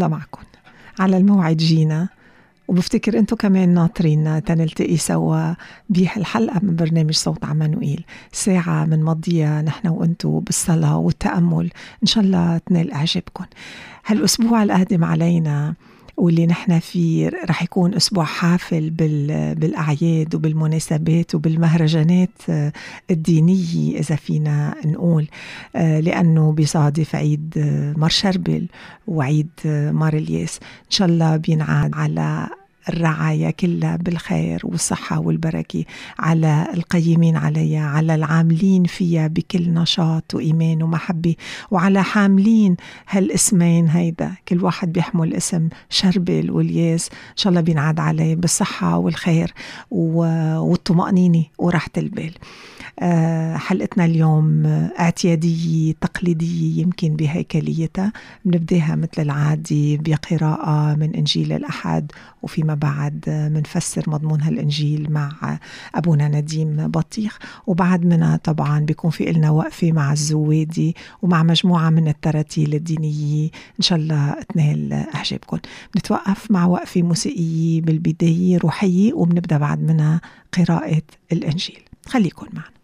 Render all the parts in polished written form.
الله معكم على الموعد جينا، وبفتكر انتو كمان ناطرين تنلتقي سوا بهالحلقة من برنامج صوت عمانوئيل. ساعة من مضية نحن وانتو بالصلاة والتأمل، ان شاء الله تنال اعجابكم. هالاسبوع القادم علينا واللي نحن فيه رح يكون أسبوع حافل بالأعياد وبالمناسبات وبالمهرجانات الدينية إذا فينا نقول، لأنه بيصادف عيد مار شربل وعيد مار الياس. إن شاء الله بينعاد على الرعاية كلها بالخير والصحة والبركة، على القيمين عليها، على العاملين فيها بكل نشاط وإيمان ومحبة، وعلى حاملين هالاسمين هيدا، كل واحد بيحمل اسم شربل والياس. إن شاء الله بينعاد عليه بالصحة والخير والطمأنينة وراحة البال. حلقتنا اليوم اعتيادية تقليدية يمكن بهيكليتها. بنبداها مثل العادي بقراءة من إنجيل الأحد، وفيما بعد منفسر مضمون هالإنجيل مع أبونا نديم بطيخ، وبعد منها طبعا بيكون في إلنا وقفة مع الزوادي ومع مجموعة من التراتيل الدينية إن شاء الله تنال أعجابكم. بنتوقف مع وقفة موسيقية بالبداية روحية، وبنبدأ بعد منها قراءة الإنجيل. خليكن معنا.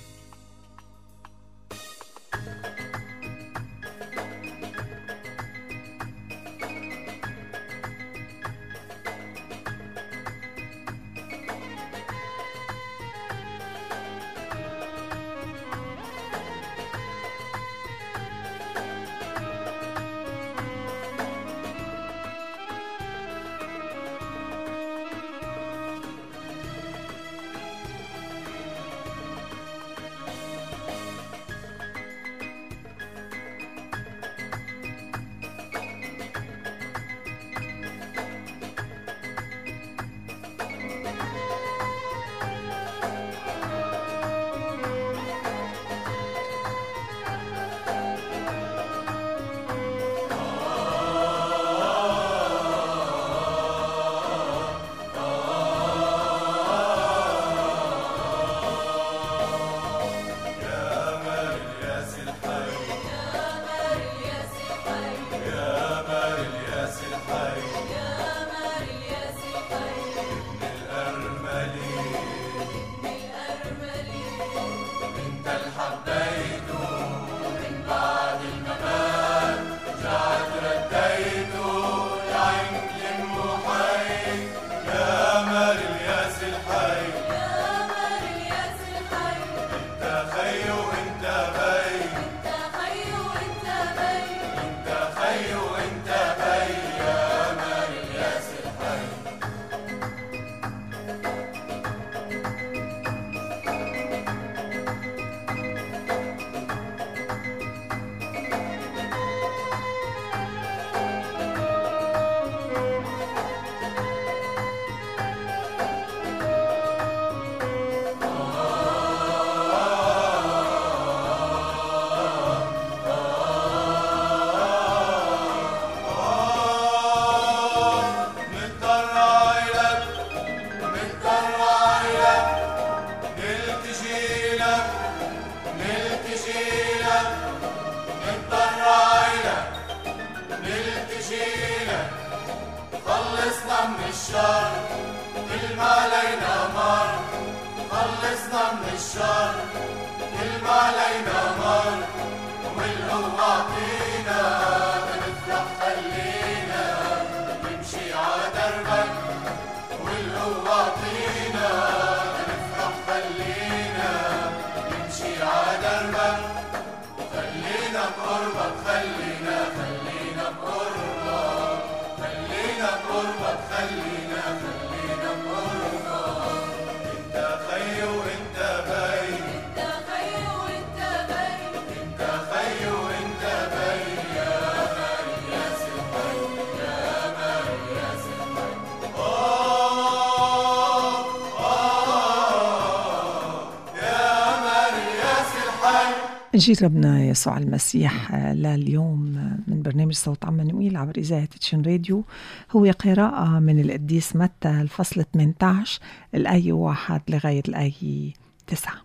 إنجيل ربنا يسوع المسيح لليوم من برنامج صوت عمانوئيل عبر إذاعة تشين راديو هو قراءة من القديس متى الفصل 18 الآية 1 لغاية الآية 9.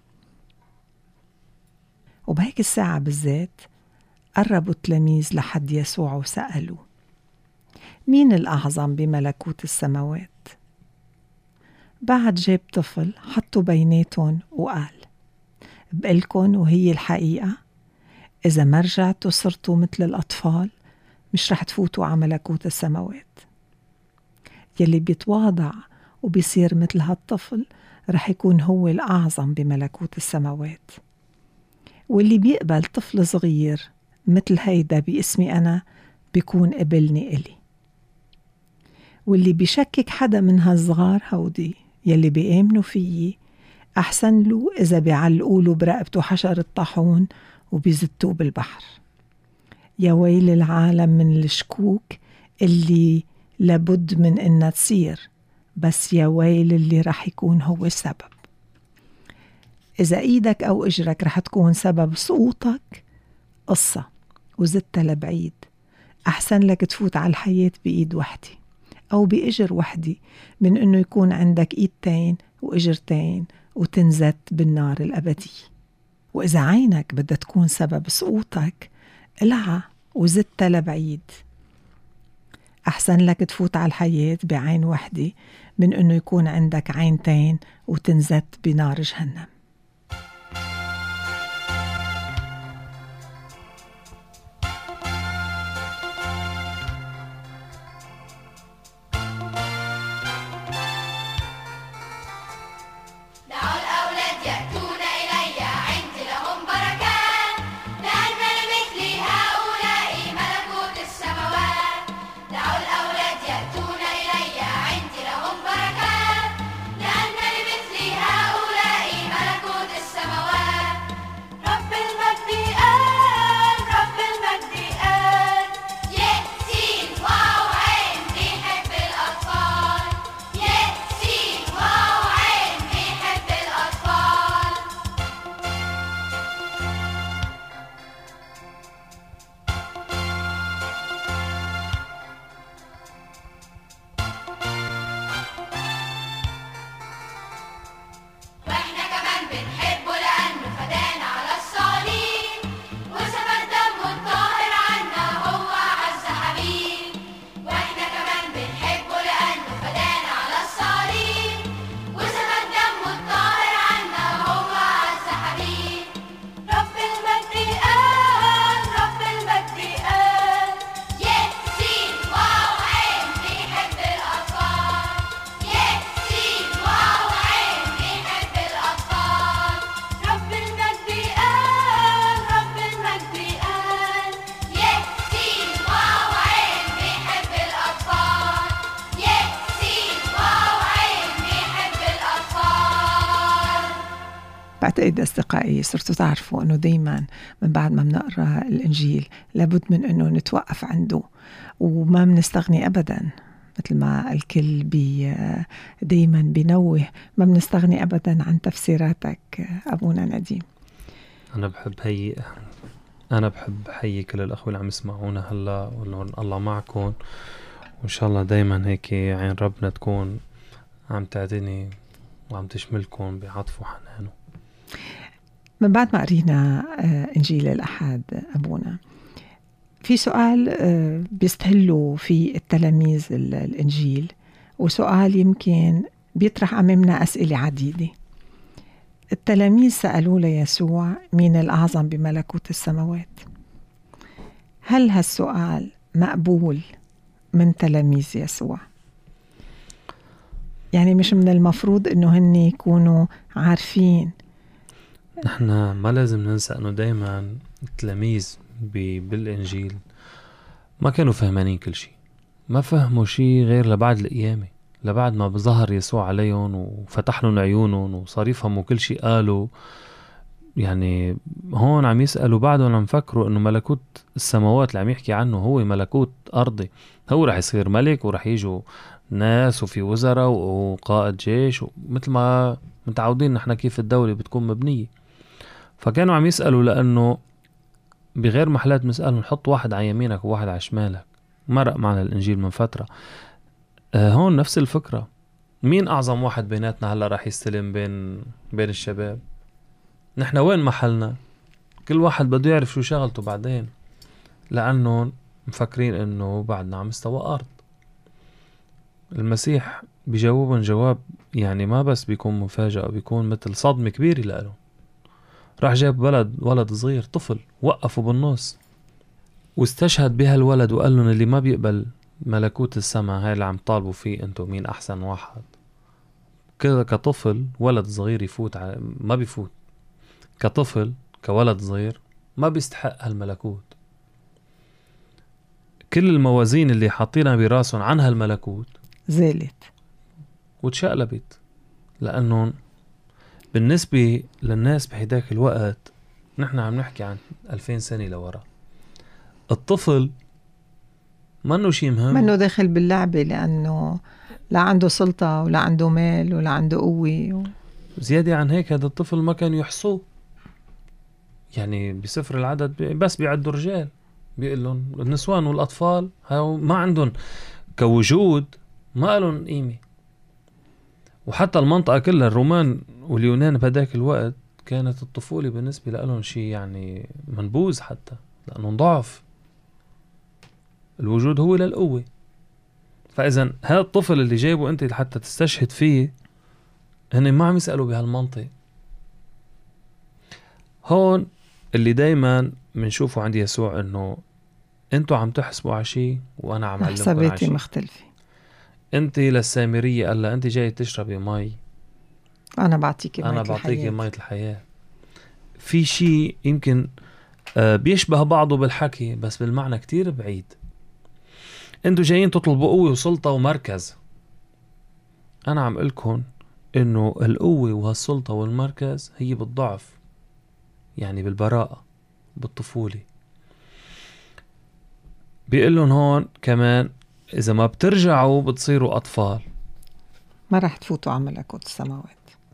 وبهيك الساعة بالذات قربوا التلاميذ لحد يسوع وسألوا: مين الأعظم بملكوت السماوات؟ بعد جاب طفل حطوا بيناتهم وقال: بقلكن وهي الحقيقة، إذا ما رجعتوا صرتوا مثل الأطفال مش رح تفوتوا على ملكوت السماوات. يلي بيتواضع وبيصير مثل هالطفل رح يكون هو الأعظم بملكوت السماوات. واللي بيقبل طفل صغير مثل هيدا باسمي أنا بيكون قبلني إلي. واللي بيشكك حدا من هالصغار هودي يلي بيآمنوا فيي، أحسن له إذا بيعلقوله برقبته حشر الطاحون وبيزتوه بالبحر. يا ويل العالم من الشكوك اللي لابد من إنها تصير، بس يا ويل اللي رح يكون هو السبب. إذا إيدك أو إجرك رح تكون سبب سقوطك قصة وزدتها لبعيد. أحسن لك تفوت على الحياة بإيد وحدي أو بإجر وحدي من إنه يكون عندك إيدتين وإجرتين وتنزت بالنار الأبدية. وإذا عينك بدها تكون سبب سقوطك قلعها وزدتها لبعيد. أحسن لك تفوت على الحياة بعين وحدة من إنه يكون عندك عينتين وتنزت بنار جهنم. بعتقد أصدقائي صرتوا تعرفوا أنه دايما من بعد ما بنقرأ الإنجيل لابد من أنه نتوقف عنده، وما بنستغني أبدا مثل ما الكل دايما بينوه، ما بنستغني أبدا عن تفسيراتك أبونا نديم. أنا بحب حيي كل الأخوة اللي عم يسمعونا هلا، الله معكم، وإن شاء الله دايما هيك عين ربنا تكون عم تعدني وعم تشملكم بعطف وحنانه. من بعد ما قرينا إنجيل الأحد أبونا، في سؤال بيستهلوا في التلاميذ الإنجيل، وسؤال يمكن بيطرح أمامنا أسئلة عديدة. التلاميذ سألوا ليسوع: مين الأعظم بملكوت السماوات؟ هل هالسؤال مقبول من تلاميذ يسوع؟ يعني مش من المفروض إنه هن يكونوا عارفين؟ نحن ما لازم ننسى أنه دايما التلاميذ بالإنجيل ما كانوا فهمانين كل شيء، ما فهموا شيء غير لبعد القيامة، لبعد ما بظهر يسوع عليهم وفتح لهم عيونهم وصار يفهموا كل شيء قالوا. يعني هون عم يسألوا بعدهم، عم فكروا انه ملكوت السماوات اللي عم يحكي عنه هو ملكوت أرضي، هو رح يصير ملك ورح يجوا ناس وفي وزراء وقائد جيش، مثل ما متعودين نحن كيف الدولة بتكون مبنية. فكانوا عم يسألوا لأنه بغير محلات مسألهم نحط واحد على يمينك وواحد على شمالك. مرق معنا الإنجيل من فترة. هون نفس الفكرة، مين أعظم واحد بيناتنا هلأ راح يستلم بين الشباب؟ نحن وين محلنا؟ كل واحد بده يعرف شو شغلته بعدين، لأنه مفكرين إنه بعدنا عم مستوى أرض. المسيح بيجاوبهم جواب يعني ما بس بيكون مفاجأة، بيكون مثل صدمة كبيرة لهم. راح جاب ولد صغير طفل، وقفوا بالنص واستشهد بها الولد وقال لهم اللي ما بيقبل ملكوت السماء هاي اللي عم طالبوا فيه انتو مين احسن واحد كذا كطفل ولد صغير ما بيفوت كطفل كولد صغير ما بيستحق هالملكوت. كل الموازين اللي حاطينها براسهم عن هالملكوت زالت وتشقلبت، لأنه بالنسبة للناس بهداك الوقت نحن عم نحكي عن 2000 سنة لورا، الطفل منه شي مهم، منه داخل باللعبة، لأنه لا عنده سلطة ولا عنده مال ولا عنده قوة زيادة عن هيك هذا الطفل ما كان يحصوه، يعني بسفر العدد بس بيعدوا رجال، بيقول لهم النسوان والأطفال ما عندهم كوجود، ما لهم قيمة. وحتى المنطقة كلها الرومان واليونان بهداك الوقت كانت الطفولة بالنسبة لهم شيء يعني منبوذ، حتى لأنه ضعف الوجود هو للقوة. فإذا هذا الطفل اللي جايبه أنت حتى تستشهد فيه هن ما عم يسألوا بهالمنطق. هون اللي دايما منشوفه عند يسوع انه انتوا عم تحسبوا على شيء وانا عم علمكم على حساباتي شيء مختلفة. انت للسامرية قال انت جاي تشربي مي، انا بعطيكي مية انا الحياة. بعطيكي مية الحياة. في شيء يمكن بيشبه بعضه بالحكي بس بالمعنى كتير بعيد. انتوا جايين تطلبوا قوة وسلطة ومركز، انا عم قلكم انه القوة وهالسلطة والمركز هي بالضعف، يعني بالبراءة بالطفولة. بيقول لهم هون كمان إذا ما بترجعوا بتصيروا أطفال، ما رح تفوتوا على ملكوت السماوات.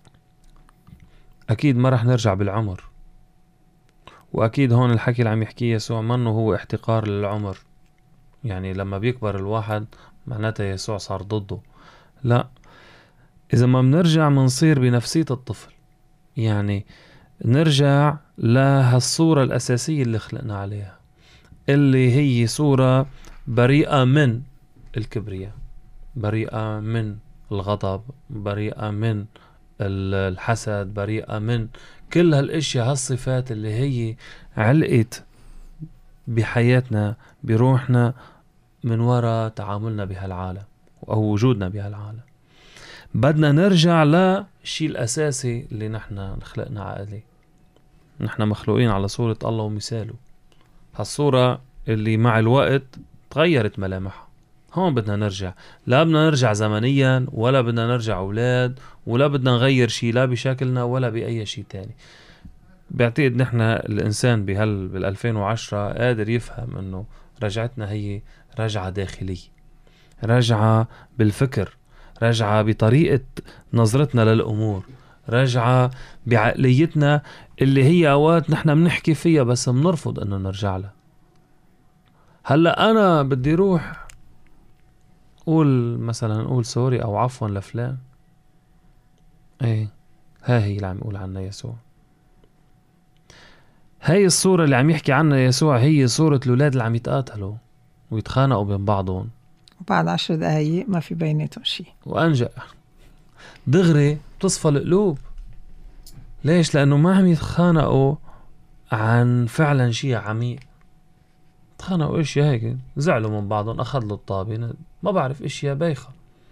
أكيد ما رح نرجع بالعمر، وأكيد هون الحكي اللي عم يحكيه يسوع منه هو احتقار للعمر، يعني لما بيكبر الواحد معناته يسوع صار ضده، لا. إذا ما بنرجع منصير بنفسية الطفل، يعني نرجع لهالصورة الأساسية اللي خلقنا عليها، اللي هي صورة بريئة من الكبرياء، بريئة من الغضب، بريئة من الحسد، بريئة من كل هالاشياء، هالصفات اللي هي علقت بحياتنا بروحنا من وراء تعاملنا بهالعالم أو وجودنا بهالعالم. بدنا نرجع للشيء الأساسي اللي نحن خلقنا عليه. نحن مخلوقين على صورة الله ومثاله، هالصورة اللي مع الوقت تغيرت ملامحها. هون بدنا نرجع، لا بدنا نرجع زمنيا ولا بدنا نرجع أولاد ولا بدنا نغير شيء لا بشكلنا ولا بأي شيء تاني. بعتقد نحن الإنسان بال2010 قادر يفهم أنه رجعتنا هي رجعة داخلية، رجعة بالفكر، رجعة بطريقة نظرتنا للأمور، رجعة بعقليتنا اللي هي أوقات نحن بنحكي فيها بس بنرفض أنه نرجع لها. هلأ أنا بدي روح نقول سوري أو عفوا لفلان، ايه هي اللي عم يقول عنها يسوع. هاي الصورة اللي عم يحكي عنها يسوع هي صورة الأولاد اللي عم يتقاتلوا ويتخانقوا بين بعضهم، وبعد 10 دقايق ما في بيناتهم شيء، وأنجأ دغري تصفى القلوب. ليش؟ لأنه ما عم يتخانقوا عن فعلا شيء عميق، تخانقوا اشياء هيك، زعلوا من بعضهم، أخذ له الطابة، ما بعرف اشياء بايخة،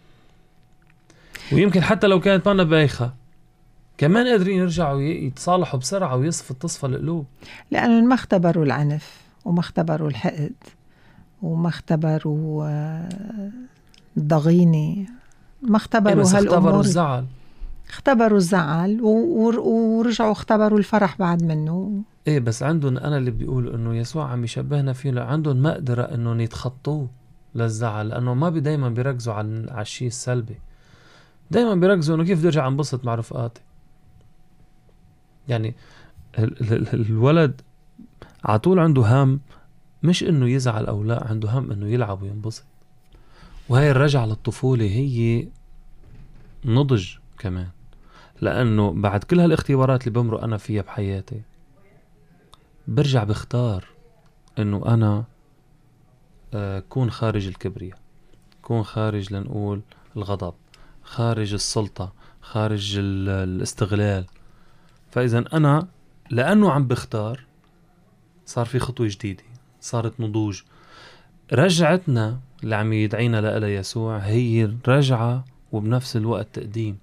ويمكن حتى لو كانت مانا بايخة كمان قادرين يرجعوا يتصالحوا بسرعة تصفى القلوب، لأنه ما اختبروا العنف وما اختبروا الحقد وما اختبروا الضغينة، ما اختبروا هالأمور، اختبروا الزعل، اختبروا الزعل ورجعوا اختبروا الفرح بعد منه. ايه بس عندهم، انا اللي بيقول انه يسوع عم يشبهنا فيه، عندهم مقدرة انهم يتخطوه للزعل، لانه ما دايما بيركزوا على الشيء السلبي، دايما بيركزوا انه كيف بدي ارجع انبسط مع رفقاتي. يعني الولد عطول عنده هم مش انه يزعل او لا، عنده هم انه يلعب وينبسط. وهي الرجعة للطفولة هي نضج كمان، لانه بعد كل هالاختبارات اللي بمرق انا فيها بحياتي برجع بختار انه انا كون خارج الكبرياء، يكون خارج لنقول الغضب، خارج السلطة، خارج الاستغلال. فإذا أنا لأنه عم بختار صار في خطوة جديدة، صارت نضوج. رجعتنا اللي عم يدعينا لها يسوع هي رجعة وبنفس الوقت تقديم،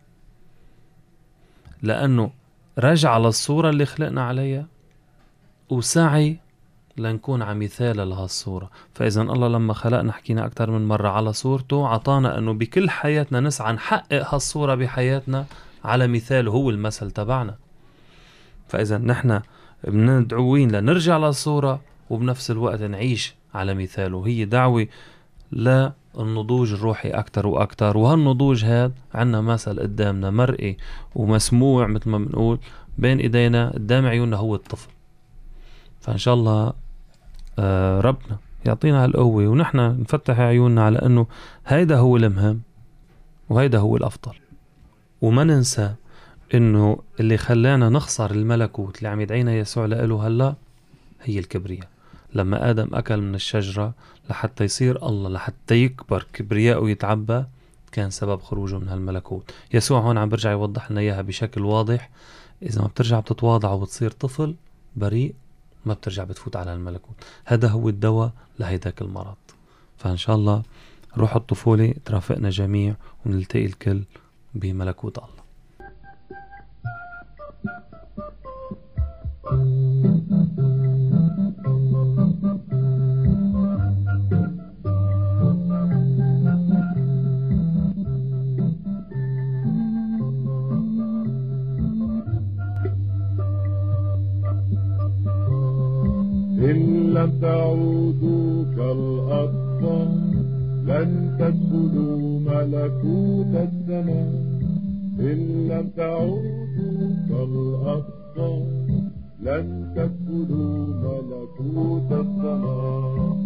لأنه رجع للصورة اللي خلقنا عليها وسعي لنكون عمثال لهالصورة. فإذا الله لما خلقنا حكينا أكتر من مرة على صورته، عطانا أنه بكل حياتنا نسعى نحقق هالصورة بحياتنا على مثاله، هو المثل تبعنا. فإذا نحن بندعوين لنرجع للصورة وبنفس الوقت نعيش على مثاله. هي دعوة للنضوج الروحي أكتر وأكتر، وهالنضوج هاد عنا مثل قدامنا مرئي ومسموع مثل ما بنقول بين إيدينا قدام عيوننا، هو الطفل. فإن شاء الله ربنا يعطينا هالقوة ونحن نفتح عيوننا على أنه هيدا هو المهم وهيدا هو الأفضل. وما ننسى أنه اللي خلانا نخسر الملكوت اللي عم يدعينا يسوع لإله هلأ هي الكبرياء. لما آدم أكل من الشجرة لحتى يصير الله، لحتى يكبر كبرياء ويتعبى، كان سبب خروجه من هالملكوت. يسوع هون عم برجع يوضح لنا إياها بشكل واضح. إذا ما بترجع بتتواضع وبتصير طفل بريء، ما بترجع بتفوت على الملكوت. هذا هو الدواء لهيداك المرض. فإن شاء الله روح الطفولة ترافقنا جميع ونلتقي الكل بملكوت الله. إن لم تعودوا كالأطفال لن تدخلوا ملكوت السماء. إن لم تعودوا كالأطفال لن تدخلوا ملكوت السماء.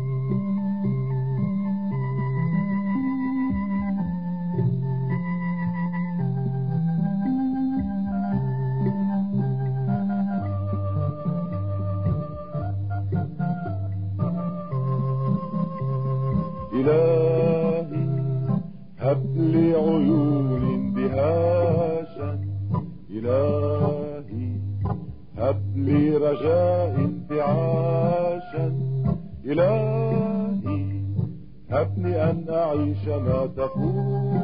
إلهي هب لي عيون بهاشا، إلهي هب لي رجاء انتعاشا، إلهي هبني أن أعيش ما تقول.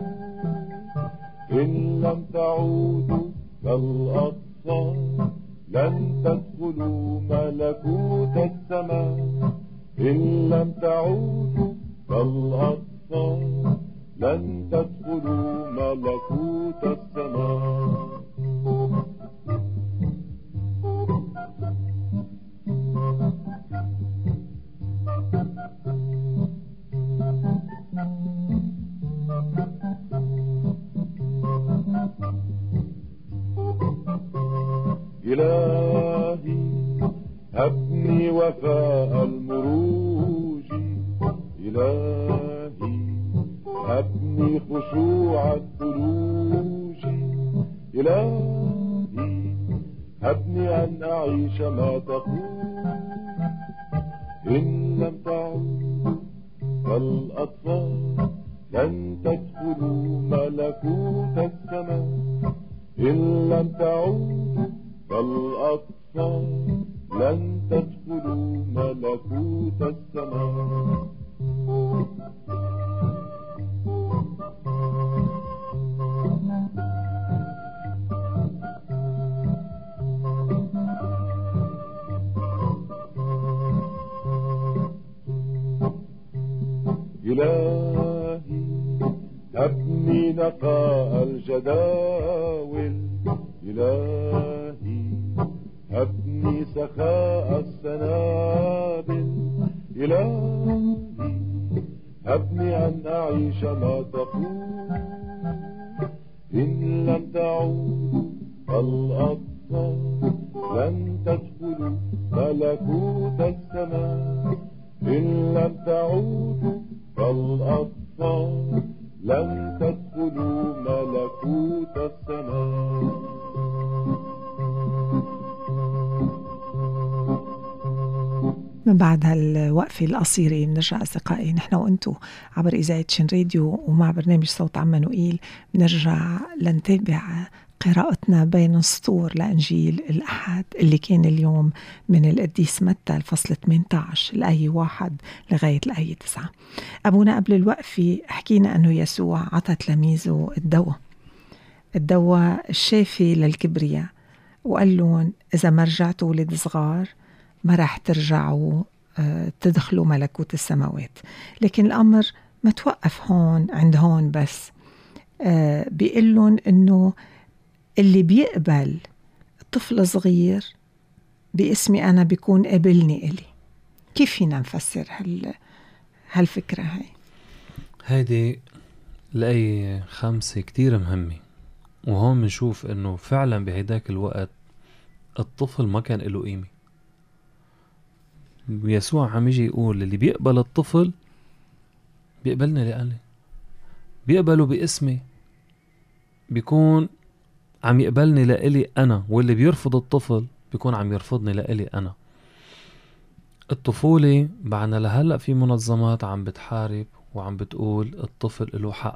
إن لم تعودوا كالأطفال لن تدخلوا ملكوت السماء. إن لم تعودوا كالأطفال لن تدخلوا ملكوت السماء. إلهي هبني وفاء المروج، إلهي هبني خشوع الثلوج، إلهي هبني أن أعيش ما تقول. إن لم تعودوا كالأطفال لن تدخلوا ملكوت السماء. إن لم تعودوا كالأطفال لن تدخلوا ملكوت السماء. إلهي هبني نقاء الجداول، إلهي هبني سخاء السنابل، إلهي هبني أن أعيش ما تقول. إن لم تعودوا كالأطفال لن تدخلوا ملكوت السماء. إن لم تعودوا كالأطفال لن تدخلوا ملكوت السماء. من بعد هالوقفة القصيرة بنرجع أصدقائي نحن وأنتو عبر إذاعة شن راديو ومع برنامج صوت عمانوئيل بنرجع لنتابع قراءتنا بين السطور لإنجيل الأحد اللي كان اليوم من القديس متى الفصل 18 الآية 1 لغاية الآية 9. أبونا قبل الوقفة حكينا أنه يسوع عطى تلاميذه الدواء الشافي للكبرياء، وقال لهم إذا ما رجعتوا ولد صغار ما راح ترجعوا تدخلوا ملكوت السماوات. لكن الأمر ما توقف هون عند هون بس، بيقول لهم إنه اللي بيقبل طفل صغير باسمي أنا بيكون قبلني إلي. كيف فينا نفسر هالفكرة هاي؟ هيدي الآية 5 كتير مهمة، وهون منشوف إنه فعلا بهيداك الوقت الطفل ما كان له قيمة. يسوع عم يجي يقول اللي بيقبل الطفل بيقبلني لأني بيقبله باسمي بيكون عم يقبلني لإلي أنا، واللي بيرفض الطفل بيكون عم يرفضني لإلي أنا. الطفولة بعدنا لهلأ في منظمات عم بتحارب وعم بتقول الطفل له حق،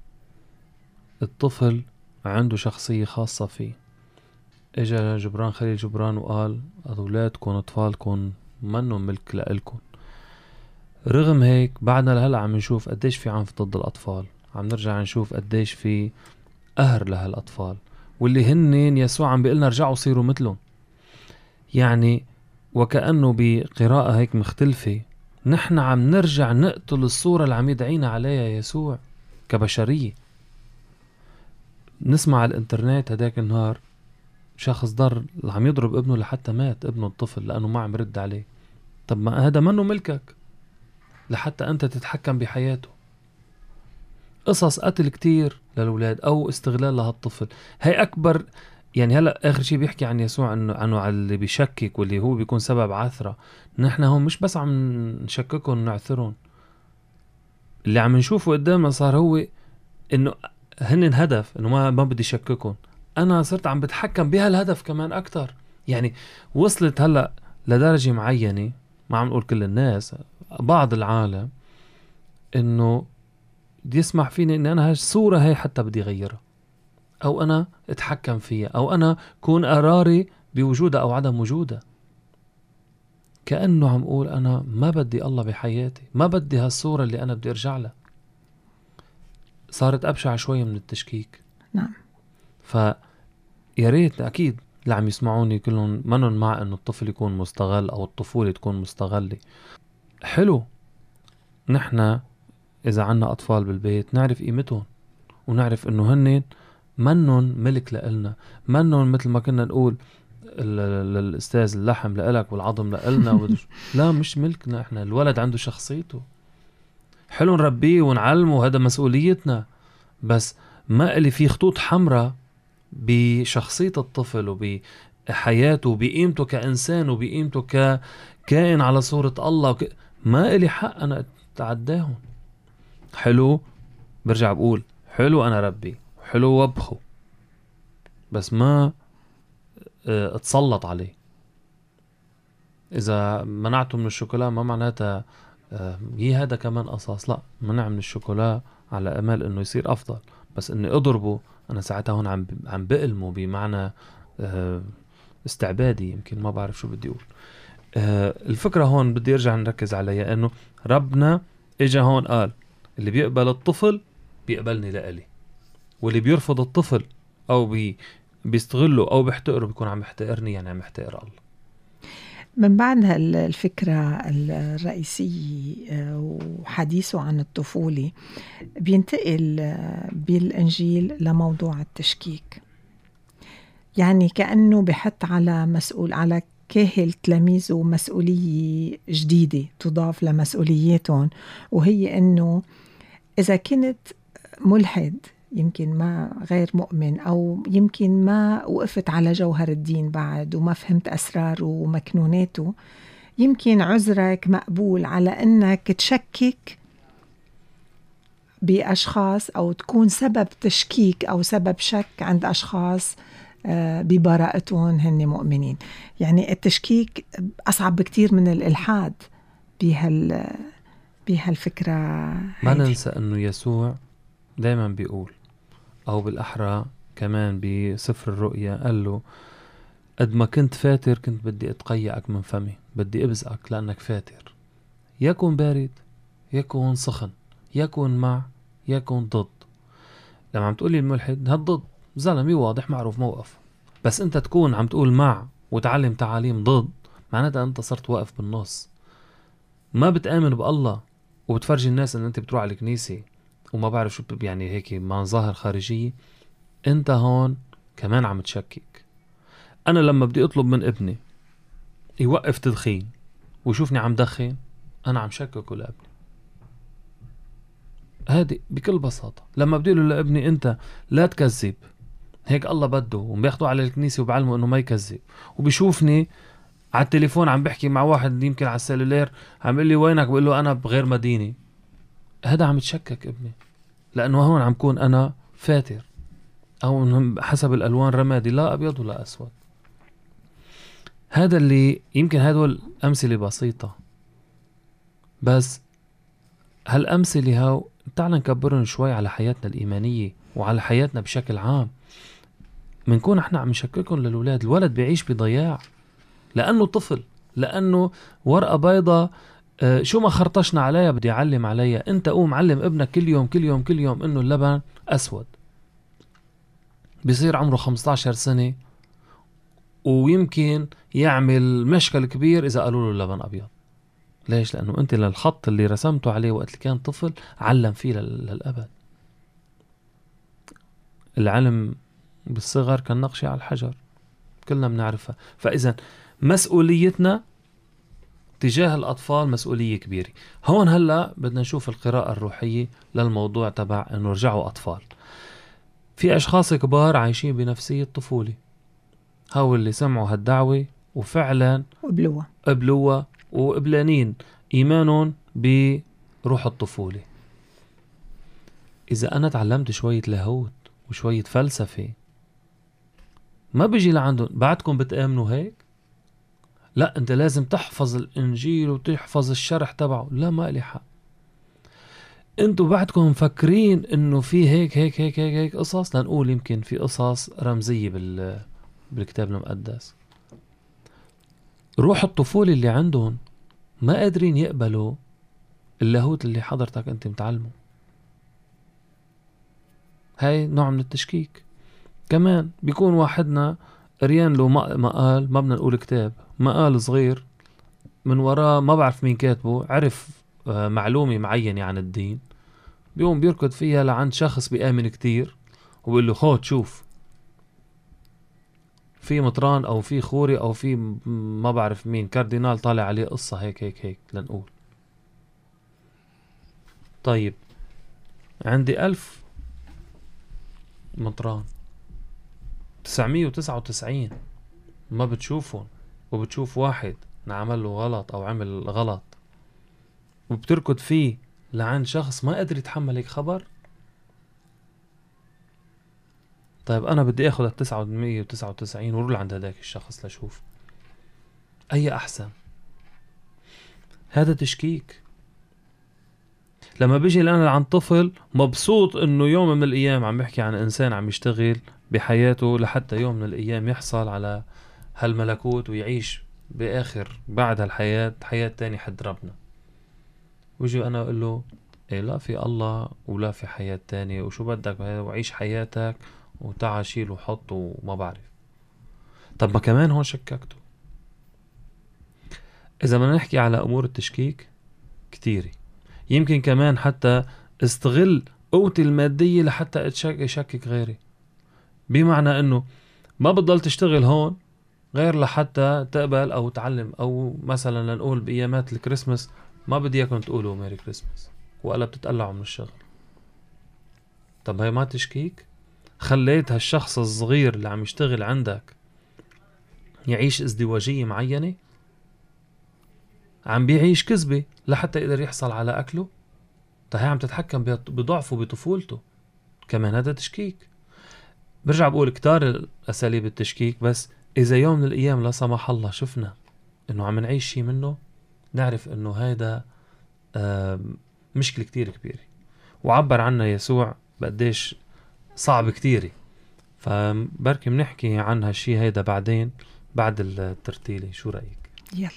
الطفل عنده شخصية خاصة فيه. اجا جبران خليل جبران وقال أولادكم أطفالكم منهم ملك لإلكم. رغم هيك بعدنا لهلأ عم نشوف قديش في عنف ضد الأطفال، عم نرجع نشوف قديش في قهر لهالأطفال، واللي هنين يسوع عم بيقلنا رجعوا صيروا مثلهم. يعني وكأنه بقراءة هيك مختلفة نحن عم نرجع نقتل الصورة اللي عم يدعينا عليها يسوع كبشرية. نسمع على الانترنت هداك النهار شخص ضر عم يضرب ابنه لحتى مات ابنه الطفل لأنه ما عم رد عليه. طب ما هذا منه ملكك لحتى أنت تتحكم بحياته. قصص قتل كتير للأولاد أو استغلال لهالطفل هي أكبر. يعني هلأ آخر شيء بيحكي عن يسوع عنه على اللي بيشكك واللي هو بيكون سبب عثرة. نحن هم مش بس عم نشككهم ونعثرهم، اللي عم نشوفه قدامنا صار هو إنه هن هدف إنه ما بدي شككهم، أنا صرت عم بتحكم بهالهدف كمان أكتر. يعني وصلت هلأ لدرجة معينة، ما عم نقول كل الناس، بعض العالم إنه بدي يسمح فيني إن أنا هالصورة هاي حتى بدي غيرها، أو أنا اتحكم فيها، أو أنا كون قراري بوجودها أو عدم وجودها. كأنه عم أقول أنا ما بدي الله بحياتي، ما بدي هالصورة اللي أنا بدي أرجع لها. صارت أبشع شوية من التشكيك. نعم. يا ريت أكيد اللي عم يسمعوني كلهم منن مع إنه الطفل يكون مستغل أو الطفولة تكون مستغلة. حلو نحن إذا عنا أطفال بالبيت نعرف قيمتهم ونعرف إنه هنن منن ملك لإلنا، منن مثل ما كنا نقول للأستاذ اللحم لإلك والعظم لإلنا لا مش ملكنا إحنا. الولد عنده شخصيته، حلو نربيه ونعلمه وهذا مسؤوليتنا، بس ما إلي في خطوط حمراء بشخصية الطفل وبحياته وبقيمته كإنسان وبقيمته ككائن على صورة الله ما إلي حق أنا أتعداهم. حلو برجع بقول حلو أنا ربي حلو وبخه، بس ما اتسلط عليه. إذا منعته من الشوكولا ما معناتها هذا كمان قصاص. لا، منع من الشوكولا على أمل إنه يصير أفضل، بس إني أضربه أنا ساعتها هون عم بقلمه بمعنى استعبادي، يمكن ما بعرف شو بدي أقول. الفكرة هون بدي أرجع نركز عليها إنه ربنا إجا هون قال اللي بيقبل الطفل بيقبلني لإلي، واللي بيرفض الطفل أو بيستغله أو بيحتقره بيكون عم يحتقرني، يعني عم يحتقر الله. من بعد الفكرة الرئيسية وحديثه عن الطفولة بينتقل بالإنجيل لموضوع التشكيك. يعني كأنه بحط على كاهل تلاميذه مسؤولية جديدة تضاف لمسؤولياتهم، وهي أنه إذا كنت ملحد يمكن ما غير مؤمن أو يمكن ما وقفت على جوهر الدين بعد وما فهمت أسراره ومكنوناته، يمكن عذرك مقبول على أنك تشكك بأشخاص أو تكون سبب تشكيك أو سبب شك عند أشخاص ببراءتهم هن مؤمنين. يعني التشكيك أصعب بكتير من الإلحاد بهالفكرة. ما ننسى أنه يسوع دايما بيقول، أو بالأحرى كمان بسفر الرؤيا قال له قد ما كنت فاتر كنت بدي أتقيأك من فمي، بدي أبزقك لأنك فاتر، يكون بارد يكون سخن، يكون مع يكون ضد. لما عم تقولي الملحد هالضد زلمي واضح معروف موقف، بس أنت تكون عم تقول مع وتعلم تعاليم ضد، معناتها أنت صرت واقف بالنص، ما بتآمن بالله وبتفرجي الناس أن أنت بتروح على الكنيسة وما بعرف شو يعني هيك مظاهر خارجية. أنت هون كمان عم تشكك. أنا لما بدي أطلب من ابني يوقف تدخين ويشوفني عم دخن، أنا عم شككه لابني. هذه بكل بساطة. لما بدي له لابني أنت لا تكذب، هيك الله بده، وبياخدوه على الكنيسة وبعلمه أنه ما يكذب، وبيشوفني على التليفون عم بحكي مع واحد يمكن على السلولير عم يقول لي وينك، بقول له أنا بغير مدينة، هذا عم تشكك ابني، لأنه هون عم كون أنا فاتر، أو حسب الألوان رمادي لا أبيض ولا أسود. هذا اللي يمكن هدول أمثلة بسيطة، بس هالأمثلة هاو تعال نكبرن شوي على حياتنا الإيمانية وعلى حياتنا بشكل عام. منكون احنا عم نشككن للولاد. الولد بيعيش بضياع لأنه طفل، لأنه ورقة بيضة شو ما خرطشنا عليها بدي أعلم عليها. أنت قوم علم ابنك كل يوم كل يوم كل يوم إنه اللبن أسود، بيصير عمره 15 سنة ويمكن يعمل مشكل كبير إذا قالوا له اللبن أبيض. ليش؟ لأنه أنت للخط اللي رسمته عليه وقت اللي كان طفل علم فيه للأبد. العلم بالصغر كالنقش على الحجر، كلنا بنعرفها. فإذا مسؤوليتنا تجاه الأطفال مسؤولية كبيرة. هون هلأ بدنا نشوف القراءة الروحية للموضوع تبع أنه رجعوا أطفال. في أشخاص كبار عايشين بنفسية طفولة، هاو اللي سمعوا هالدعوة وفعلا قبلوها وقبلانين إيمانهم بروح الطفولة. إذا أنا تعلمت شوية لاهوت وشوية فلسفة ما بيجي لعندهم بعدكم بتآمنوا هيك؟ لا أنت لازم تحفظ الإنجيل وتحفظ الشرح تبعه. لا، ما إلي حق. أنتوا بعدكم مفكرين إنه في هيك هيك هيك هيك هيك قصص. لنقول يمكن في قصص رمزية بالكتاب المقدس. روح الطفولة اللي عندهم ما قادرين يقبلوا اللاهوت اللي حضرتك أنت متعلمه. هاي نوع من التشكيك. كمان بيكون واحدنا قريان له مقال، ما بدنا نقول كتاب، مقال صغير من وراه ما بعرف مين كاتبه، عرف معلومة معينة عن الدين، بيقوم بيركض فيها لعند شخص بيآمن كتير وبيقول له خود شوف في مطران أو في خوري أو في ما بعرف مين كاردينال طالع عليه قصة هيك هيك هيك. لنقول طيب عندي 1000 مطران، 999 ما بتشوفهم، وبتشوف واحد عمل له غلط أو عمل غلط وبتركض فيه لعند شخص ما قادر يتحمل هيك خبر. طيب أنا بدي أخذ 999 وروح لعند هداك الشخص لشوف أي أحسن. هذا تشكيك. لما بيجي لأنا عن طفل مبسوط إنه يوم من الأيام عم بحكي عن إنسان عم يشتغل بحياته لحتى يوم من الأيام يحصل على هالملكوت ويعيش بآخر بعد هالحياة حياة تاني حد ربنا، ويجي أنا أقول له إيه لا في الله ولا في حياة تانية وشو بدك وعيش حياتك وتعال شيل وحط وما بعرف. طب ما كمان هون شككته. إذا بدنا نحكي على أمور التشكيك كتيرة، يمكن كمان حتى استغل قوتي المادية لحتى أشكك غيري، بمعنى أنه ما بتضل تشتغل هون غير لحتى تقبل أو تعلم. أو مثلا لنقول بأيامات الكريسماس ما بدي اياكم تقولوا ميري كريسماس وقلا بتتقلعوا من الشغل. طب هاي ما تشكيك؟ خليت هالشخص الصغير اللي عم يشتغل عندك يعيش ازدواجية معينة، عم بيعيش كذبة لحتى يقدر يحصل على أكله. طيب هاي عم تتحكم بضعفه بطفولته، كمان هذا تشكيك. برجع بقول كتار أساليب التشكيك، بس إذا يوم من الأيام لا سمح الله شفنا إنه عم نعيش شي منه، نعرف إنه هيدا مشكلة كتير كبيرة، وعبر عنا يسوع بقديش صعب كتير. فبركي بنحكي عن هالشي هيدا بعدين بعد الترتيلة. شو رأيك؟ يلا.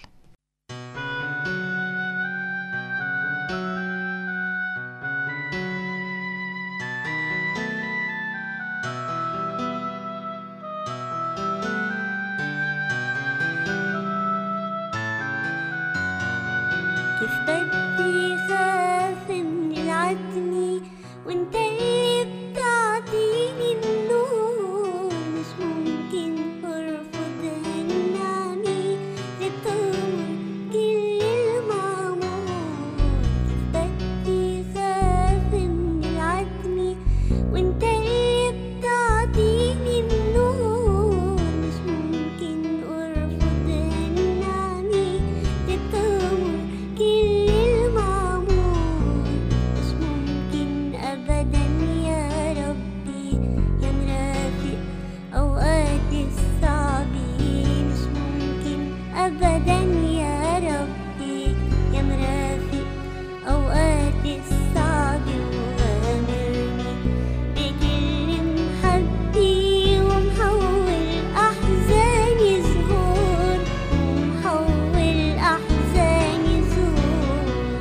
كيف بدي خاف من العتمة وانت اللي بتعطيني النور، مش ممكن ارفض هالنعمة اللي بتغمر كل المعمور. كيف بدي خاف من العتمة وانت اللي بتعطيني النور، مش ممكن ارفض هالنعمة اللي بتغمر كل المعمور. مش ممكن أبدا يا ربي يا مرافق أوقاتي الصعبة، مش ممكن أبدا يا ربي يا مرافق أوقاتي الصعبة، وغامرني بكل محبة ومحول أحزاني زهور، ومحول أحزاني زهور.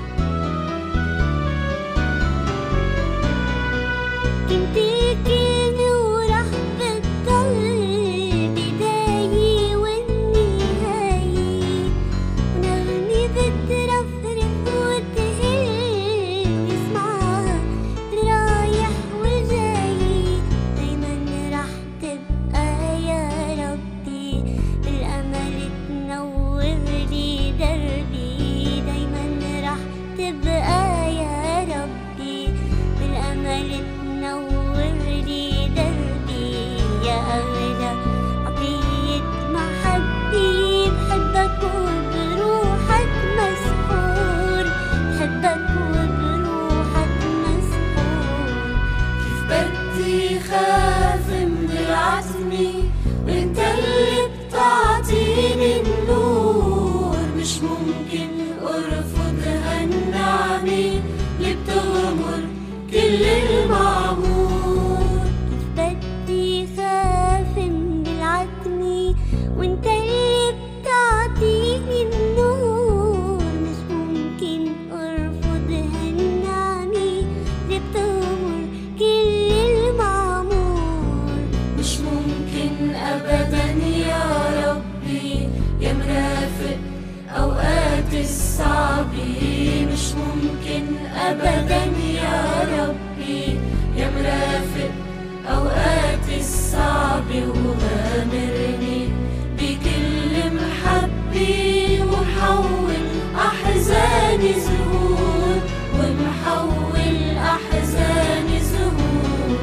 كنت الكلمة وراح بتضل بداية والنهاية، ونغمة بترفرف وتهل واسمعها رايح وجاي. دايما راح تبقى يا ربي بالأمل تنور لي دربي، دايما راح تبقى يا ربي بالأمل تنور لي دربي. يا أغلى عطية محبي بحبك وبروحك مسحور، بحبك وبروحك مسحور. كيف بدي خاف من العتمة وانت اللي بتعطيني النور، مش ممكن ارفض هالنعمة اللي بتغمر كل المعمور. كيف بدي خاف من العتمة وانت اللي بتعطيني النور، مش ممكن ارفض هالنعمة اللي بتغمر كل المعمور. مش ممكن ابدا يا ربي يا مرافق اوقاتي الصعبة، مش ممكن ابدا يا ربي يا مرافق اوقاتي الصعبة، وغامرني بكل محبة ومحول احزاني زهور، ومحول احزاني زهور.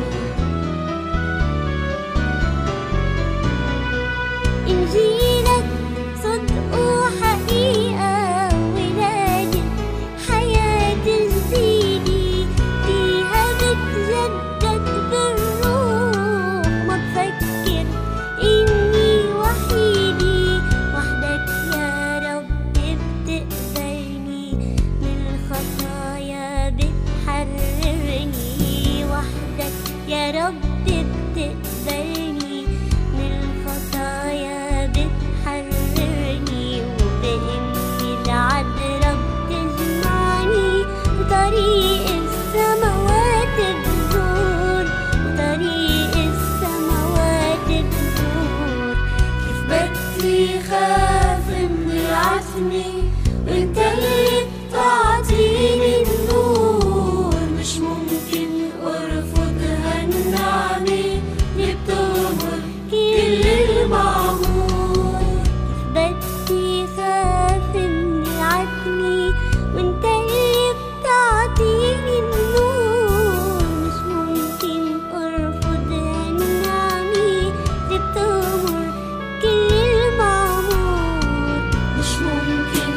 إنجيلك صدق وحقيقة ولادة حياة جديدة، فيها بتجدد بالروح، ما بفكر إني وحيدة، وحدك يا رب بتقبلني من الخطايا بتحررني، وحدك يا رب بتقبلني من الخطايا بتحررني، وبإني العذراء بتجمعني وطريق السماوات بزور، وطريق السماوات بزور. كيف بدي خاف من العتمة وانت اللي بتعطيني النور، مش ممكن ارفض هالنعمة اللي بتغمر كل المعمور. كيف بدي خاف من العتمة وانت اللي بتعطيني النور، مش ممكن ارفض هالنعمة اللي بتغمر كل المعمور. مش ممكن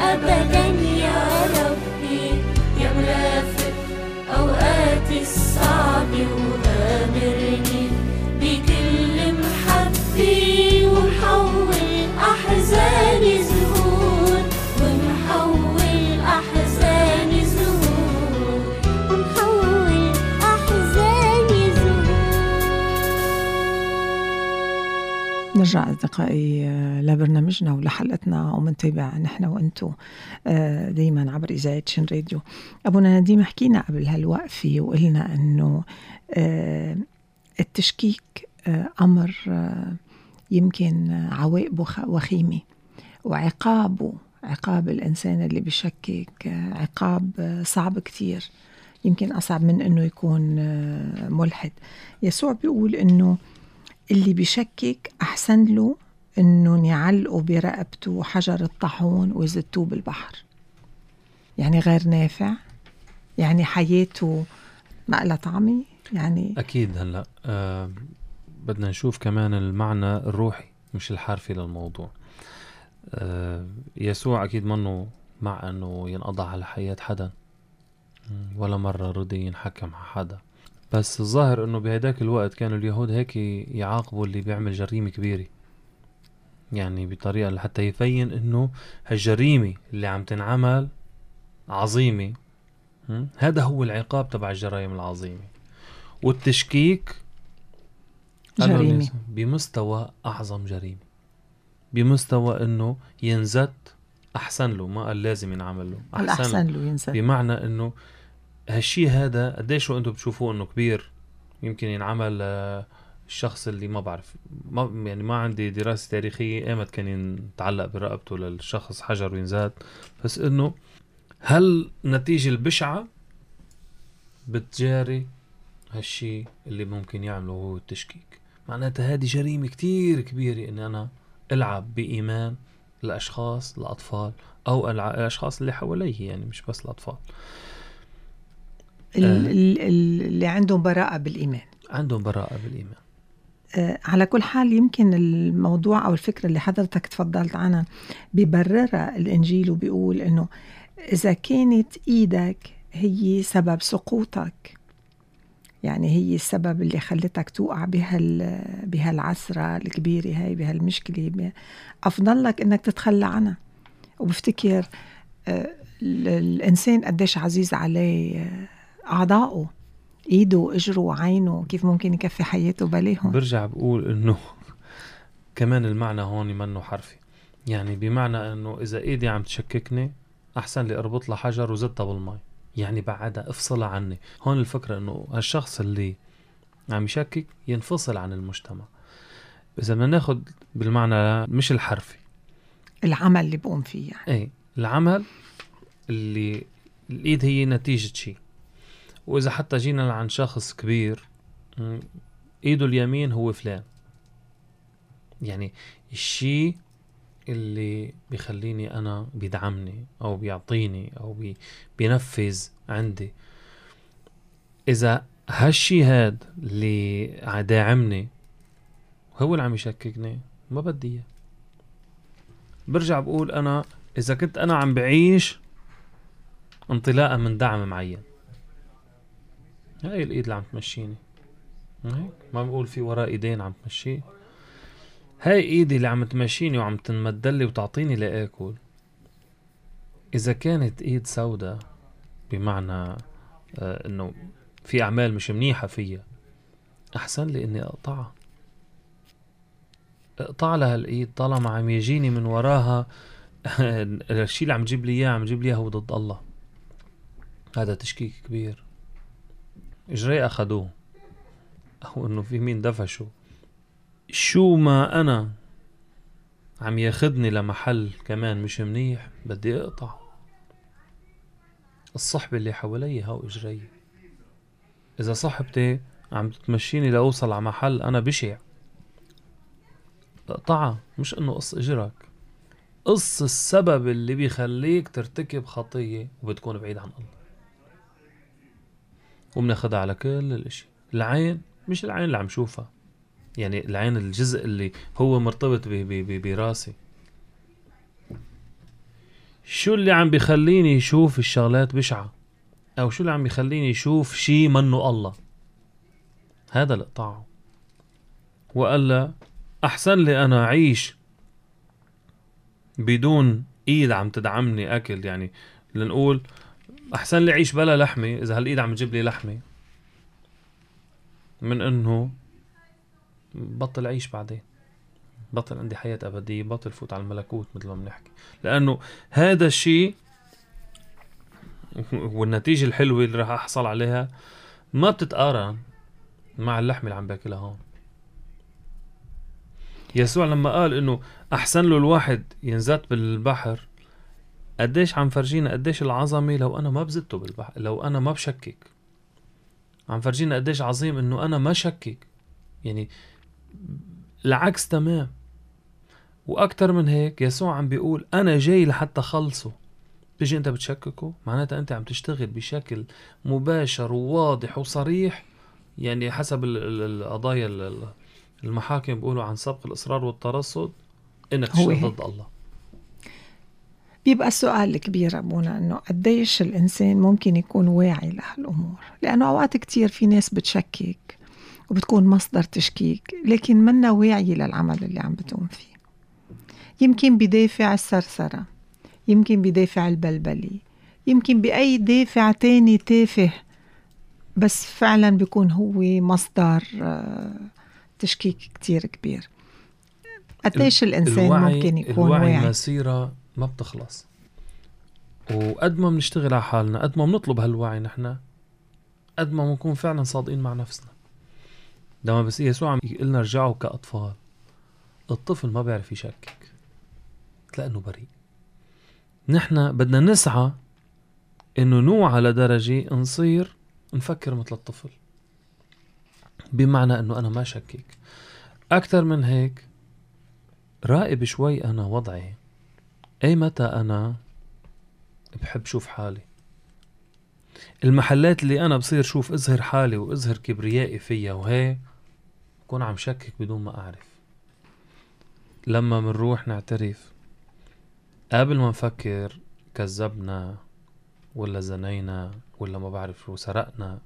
أبدا يا ربي يا مرافق أوقات الصعب، وغامرني بكل محبي ومحول أحزاني زهور، ومحول أحزاني زهور، ومحول أحزاني زهور. نرجع أصدقائي لبرنامجنا ولحلقتنا، ومنتابع نحن وأنتو دايما عبر إذاعة شن راديو. أبونا نديم حكينا قبل هالوقفة وقلنا أنه التشكيك أمر يمكن عواقبه وخيمة، وعقابه عقاب الإنسان اللي بيشكك عقاب صعب كتير، يمكن أصعب من أنه يكون ملحد. يسوع بيقول أنه اللي بيشكك أحسن له أنه نعلقه برقبته حجر الطاحون ويزتوه بالبحر. يعني غير نافع، يعني حياته ما لها طعمة. يعني أكيد هلأ بدنا نشوف كمان المعنى الروحي مش الحرفي للموضوع. يسوع أكيد منه مع أنه ينقضى على حياة حدا، ولا مرة رضي ينحكم على حدا، بس الظاهر أنه بهداك الوقت كانوا اليهود هيك يعاقبوا اللي بيعمل جريمة كبيرة، يعني بطريقة لحتى يبين أنه هالجريمة اللي عم تنعمل عظيمة، هذا هو العقاب تبع الجرائم العظيمة. والتشكيك جريمة بمستوى أعظم جريمة، بمستوى أنه ينزت أحسن له، ما قال لازم ينعمل له، الأحسن له ينزت. بمعنى أنه هالشي هذا قديش أنتم بتشوفوه أنه كبير، يمكن ينعمل الشخص اللي ما بعرف، يعني ما عندي دراسة تاريخية ايمت كان يتعلق برقبته للشخص حجر وينزاد، بس انه هل النتيجة البشعة بتجاري هالشي اللي ممكن يعمله هو التشكيك. معناتها هذه جريمة كتير كبيرة ان انا العب بإيمان الاشخاص الاطفال او الاشخاص اللي حواليه، يعني مش بس الاطفال اللي عندهم براءة بالإيمان، عندهم براءة بالإيمان. على كل حال يمكن الموضوع أو الفكرة اللي حضرتك تفضلت عنها بيبررها الإنجيل، وبيقول إنه إذا كانت إيدك هي سبب سقوطك، يعني هي السبب اللي خلتك توقع بهالعسرة الكبيرة هاي، بهالمشكلة، أفضل لك إنك تتخلى عنها. وبفتكر الإنسان قديش عزيز عليه أعضاؤه، إيده وإجره وعينه، كيف ممكن يكفي حياته بلاهم. برجع بقول إنه كمان المعنى هون منه حرفي، يعني بمعنى إنه إذا إيدي عم تشككني أحسن لي أربط لها حجر وزتها بالماء، يعني بعدها افصلها عني. هون الفكرة إنه هالشخص اللي عم يشكك ينفصل عن المجتمع. إذا بدنا ناخد بالمعنى مش الحرفي، العمل اللي بقوم فيه، يعني إيه العمل اللي الإيد هي نتيجة شيء. وإذا حتى جينا عن شخص كبير إيده اليمين هو فلان، يعني الشيء اللي بيخليني أنا بيدعمني أو بيعطيني أو بينفذ عندي، إذا هالشي هاد اللي داعمني هو اللي عم يشككني ما بدي إياه. برجع بقول أنا إذا كنت أنا عم بعيش انطلاقا من دعم معين، هاي الإيد اللي عم تمشيني، ما بقول في وراء إيدين عم تمشي، هاي إيدي اللي عم تمشيني وعم تمدلي وتعطيني لأكل. إذا كانت إيد سوداء بمعنى إنه في أعمال مش منيحة فيها، أحسن لي إني أقطع لها الإيد طالما عم يجيني من وراها الشيء اللي عم تجيب لي إياه، عم تجيب لي إياه هو ضد الله. هذا تشكيك كبير. إجري أخدوه أو إنه في مين دفشوا، شو ما أنا عم ياخدني لمحل كمان مش منيح بدي أقطع. الصحبة اللي حوالي هاو إجري، إذا صحبتي عم تمشيني لأوصل على محل أنا بشع، اقطعها. مش إنه قص إجرك، قص السبب اللي بيخليك ترتكب خطية وبتكون بعيد عن الله. وبناخدها على كل الاشي. العين مش العين اللي عم شوفها، يعني العين الجزء اللي هو مرتبط براسي. شو اللي عم بيخليني يشوف الشغلات بشعة، أو شو اللي عم بيخليني يشوف شي منه الله. هذا اللي قطعه. وقال أحسن لي أنا أعيش بدون إيد عم تدعمني أكل، يعني لنقول أحسن لي أعيش بلا لحمة إذا هالإيد عم تجيب لي لحمة، من إنه بطل أعيش بعدين، بطل عندي حياة أبدية، بطل فوت على الملكوت مثل ما بنحكي. لأنه هذا الشيء والنتيجة الحلوة اللي راح أحصل عليها ما بتتقارن مع اللحمة اللي عم باكلها هون. يسوع لما قال إنه أحسن له الواحد ينزت بالبحر، قديش عم فرجينا قديش العظمة لو أنا ما بزته بالبحر، لو أنا ما بشكك. عم فرجينا قديش عظيم إنه أنا ما شكك، يعني العكس تمام. وأكتر من هيك يسوع عم بيقول أنا جاي لحتى خلصه. تيجي أنت بتشككه، معناتها أنت عم تشتغل بشكل مباشر وواضح وصريح، يعني حسب القضايا المحاكم بيقولوا عن سبق الإصرار والترصد، إنك تشتغل ضد الله. بيبقى السؤال الكبير أبونا إنه قديش الإنسان ممكن يكون واعي لهالأمور، لأنه أوقات كتير في ناس بتشكك وبتكون مصدر تشكيك، لكن منا واعي للعمل اللي عم بتقوم فيه. يمكن بدافع السرسرة، يمكن بدافع البلبلي، يمكن بأي دافع تاني تافه، بس فعلا بيكون هو مصدر تشكيك كتير كبير. قديش الإنسان ممكن يكون واعي؟ المسيرة ما بتخلص، وقد ما بنشتغل على حالنا، قد ما بنطلب هالوعي نحن، قد ما بنكون فعلا صادقين مع نفسنا. لما بس يسوع عم يقلنا رجعوا كأطفال، الطفل ما بيعرف يشكك، تلاقي انه بريء. نحن بدنا نسعى انه نوعى لدرجة نصير نفكر مثل الطفل، بمعنى انه انا ما شكك. اكتر من هيك راقب شوي انا وضعي، اي متى انا بحب شوف حالي، المحلات اللي انا بصير شوف اظهر حالي واظهر كبريائي فيها، وهي بكون عم شكك بدون ما اعرف. لما منروح نعترف قبل ما نفكر كذبنا ولا زنينا ولا ما بعرف شو سرقنا،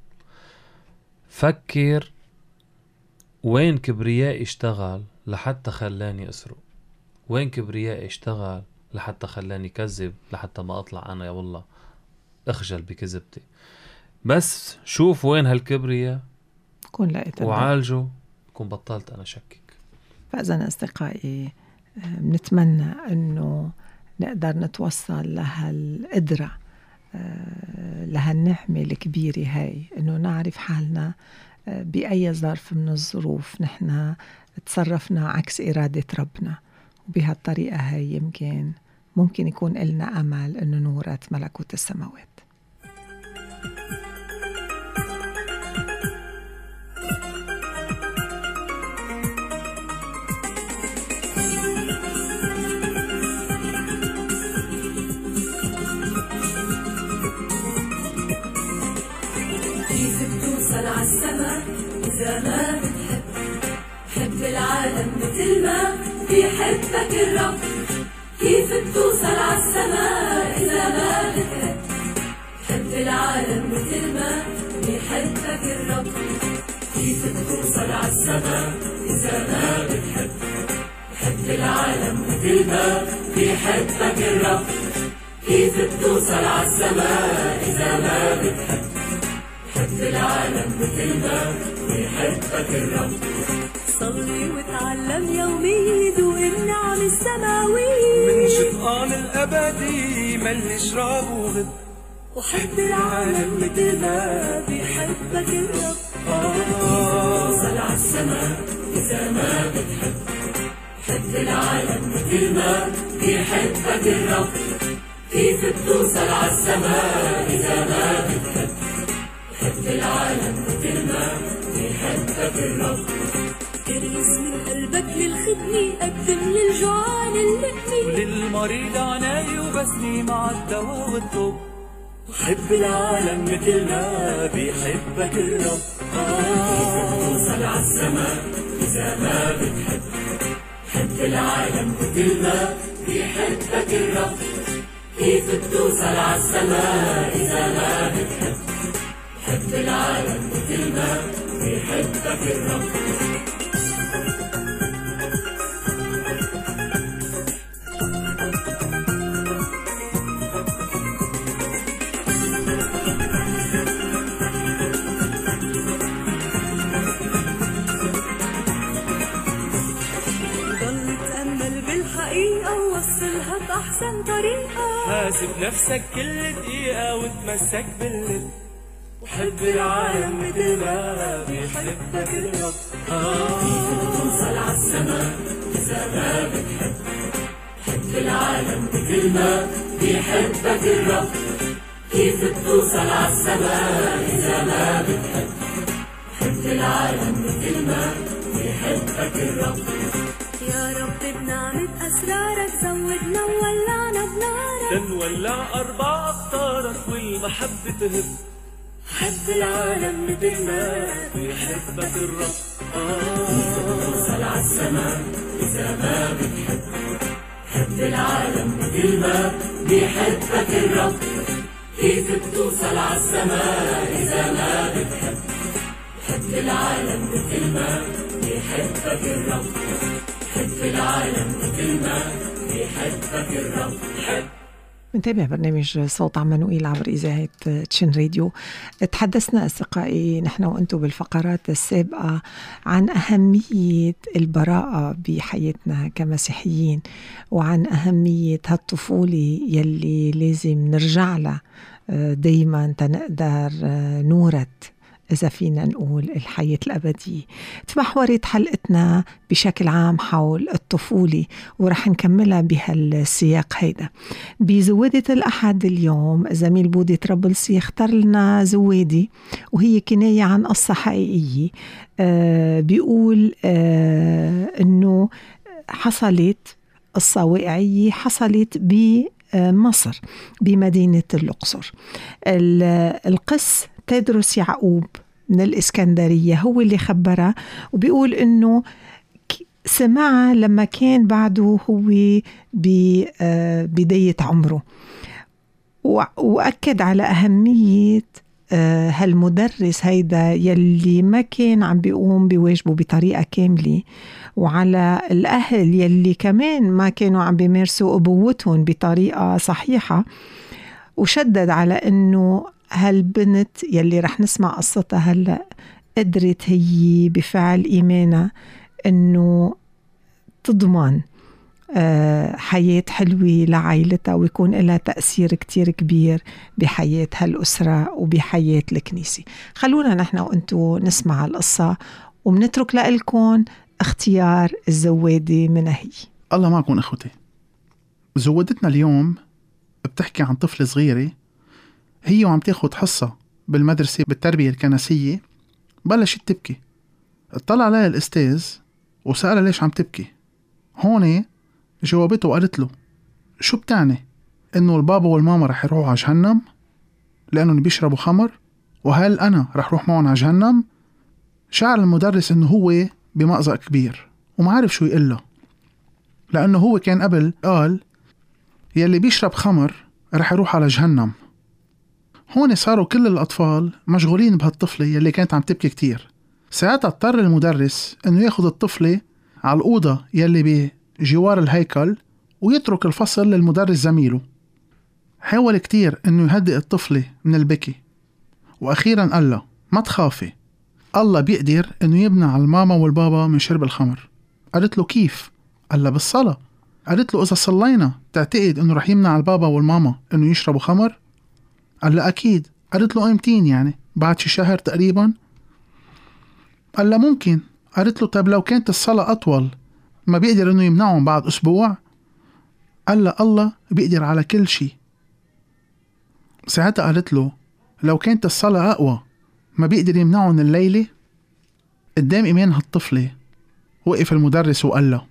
فكر وين كبريائي اشتغل لحتى خلاني اسرق، وين كبريائي اشتغل لحتى خلاني كذب، لحتى ما اطلع انا يا والله اخجل بكذبتي. بس شوف وين هالكبرياء كون لقيت وعالجه، كون بطلت انا شكك. فإذا أصدقائي بنتمنى أنه نقدر نتوصل لهالقدرة، لهالنعمة الكبيرة هاي، أنه نعرف حالنا بأي ظرف من الظروف نحن تصرفنا عكس إرادة ربنا، وبهالطريقة هاي ممكن يكون لنا أمل أنه نورث ملكوت السماوات. إذا ما بتحب حب العالم مثل ما بيحبك الرب. كيف بتوصل عالسما إذا ما بتحب حب العالم مثل ما بيحبك الرب. كيف بتوصل عالسما إذا ما بتحب حب العالم مثل ما بيحبك الرب. كيف بتوصل عالسما إذا ما بتحب حب العالم مثل ما بيحبك الرب. صلي وتعلم يومي ذوق النعم السماوية، من شفقان الأبدي ملش راب وغد، وحب العالم مثل ما بيحبك الرب. توصل عالسما إذا ما بتحب حب العالم مثل ما بيحبك الرب. كيف بتوصل عالسما إذا ما بتحب حب العالم مثل ما بيحبك الرب. كريس من قلبك للخدمة، قدم للجوعان اللقمة، للمريض عناية وبسني مع الدواء والطب. وحب العالم مثل ما بيحبك الرب. توصل عالسما إذا ما بتحب حب العالم مثل ما بيحبك الرب. كيف بتوصل عالسما إذا ما بتحب؟ حب العالم مثل ما بيحبك الرب. أحسن طريقة. حاسب نفسك كل دقيقة وتمسك باللب، وحب العالم مثل ما بيحبك الرب. كيف بتوصل عالسما إذا ما بتحب؟ حب العالم مثل ما بيحبك الرب. كيف بتوصل عالسما إذا ما بتحب؟ حب العالم مثل ما بيحبك الرب. يا رب بنعمة أسرارك زودنا وولعنا بنارك، تنولع 4 أقطارك والمحبة تهب. حب العالم مثل ما بيحبك الرب. كيف بتوصل عالسما إذا ما بتحب؟ حب العالم مثل ما بيحبك الرب. كيف بتوصل عالسما إذا ما بتحب؟ حب العالم مثل ما بيحبك الرب. حب العالم مثل ما بيحبك الرب. منتابع برنامج صوت عمانوئيل عبر إذاعة تشين راديو. تحدثنا أصدقائي نحن وأنتم بالفقرات السابقة عن أهمية البراءة بحياتنا كمسيحيين، وعن أهمية هالطفولة يلي لازم نرجع لها دايما تنقدر نورت إذا فينا نقول الحياة الأبدية. تمحورت حلقتنا بشكل عام حول الطفولة، ورح نكملها بهالسياق هيدا. بزوادة الأحد اليوم زميل بودي طرابلسي اختار لنا زوادي، وهي كناية عن قصة حقيقية. بيقول إنه حصلت قصة واقعية حصلت بمصر بمدينة الأقصر. القس تدرس يعقوب من الإسكندرية هو اللي خبرها، وبيقول إنه سمعها لما كان بعده هو ببداية عمره، وأكد على أهمية هالمدرس هيدا يلي ما كان عم بيقوم بواجبه بطريقة كاملة، وعلى الأهل يلي كمان ما كانوا عم بيمارسوا أبوتهم بطريقة صحيحة. وشدد على إنه هالبنت يلي رح نسمع قصتها هلأ قدرت هي بفعل إيمانها إنه تضمن حياة حلوة لعائلتها، ويكون لها تأثير كتير كبير بحياة هالأسرة وبحياة الكنيسة. خلونا نحن وأنتو نسمع القصة، ومنترك لكم اختيار الزوادة من هي. الله معكم أخوتي. زودتنا اليوم بتحكي عن طفلة صغيرة هي وعم تاخد حصة بالمدرسة بالتربية الكنسية، بلشت تبكي. اطلع عليها الأستاذ وسألها ليش عم تبكي. هون جاوبته وقالت له شو بتعني؟ إنه البابا والماما رح يروحوا على جهنم لأنهم بيشربوا خمر، وهل أنا رح روح معهم على جهنم؟ شعر المدرس إنه هو بمأزق كبير وما عارف شو يقله، لأنه هو كان قبل قال يلي بيشرب خمر رح يروح على جهنم. هون صاروا كل الأطفال مشغولين بهالطفلة يلي كانت عم تبكي كتير. ساعتها اضطر المدرس إنه ياخد الطفلة على الأوضة يلي بجوار الهيكل ويترك الفصل للمدرس زميله. حاول كتير إنه يهدئ الطفلة من البكي، وأخيرا قال له ما تخافي، الله بيقدر إنه يمنع الماما والبابا من شرب الخمر. قالت له كيف؟ قال له بالصلاة. قالت له إذا صلينا تعتقد إنه رح يمنع البابا والماما إنه يشربوا خمر؟ قال له أكيد. قالت له إمتين يعني؟ بعد شي شهر تقريبا؟ قال له ممكن. قالت له طب لو كانت الصلاة أطول ما بيقدر إنه يمنعهم بعد أسبوع؟ قال له الله بيقدر على كل شي. ساعتها قالت له لو كانت الصلاة أقوى ما بيقدر يمنعهم الليلة؟ قدام إيمان هالطفلة وقف المدرس وقال له